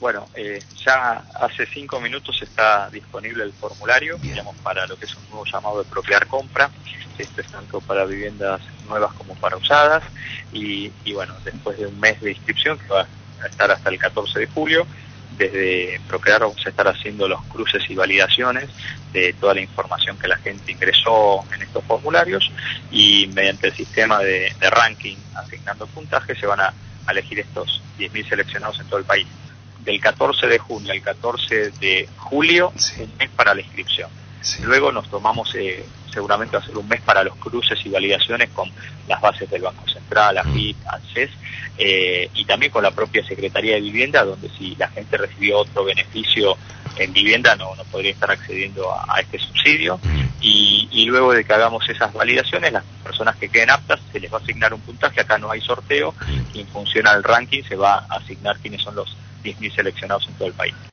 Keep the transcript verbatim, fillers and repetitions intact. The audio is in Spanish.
Bueno, eh, ya hace cinco minutos está disponible el formulario, digamos, para lo que es un nuevo llamado de Procrear Compra. Esto es tanto para viviendas nuevas como para usadas. Y, y bueno, después de un mes de inscripción, que va a estar hasta el catorce de julio, desde Procrear vamos a estar haciendo los cruces y validaciones de toda la información que la gente ingresó en estos formularios, y mediante el sistema de, de ranking asignando puntaje se van a, a elegir estos diez mil seleccionados en todo el país. Del catorce de junio al catorce de julio, Sí. un mes para la inscripción. Sí. Luego nos tomamos eh, seguramente va a ser un mes para los cruces y validaciones con las bases del Banco Central, A F I P, ANSES, eh, y también con la propia Secretaría de Vivienda, donde si la gente recibió otro beneficio en vivienda no, no podría estar accediendo a, a este subsidio. Y, y luego de que hagamos esas validaciones, las personas que queden aptas se les va a asignar un puntaje. Acá no hay sorteo, y en función al ranking se va a asignar quiénes son los diez mil seleccionados en todo el país.